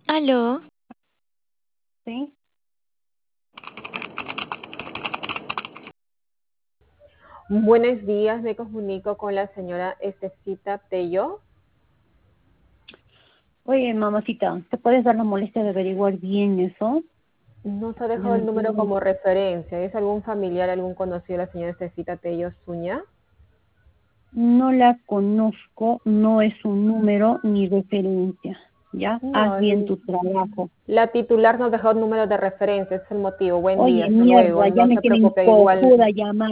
Aló, Sí, Buenos días, me comunico con la señora Estefita Tello. oye, mamacita, ¿te puedes dar la molestia de averiguar bien eso? Nos ha Ya dejado no el número entiendo. como referencia. ¿Es algún familiar, algún conocido de la señora Estefita Tello Zuña? No la conozco, no es un número ni referencia. ¿Ya? Haz No, bien tu trabajo. la titular nos dejó un número de referencia, ese es el motivo. Buen día, Oye, hasta luego. mierda, ya No me se tienen preocupe, igual cojuda llamada.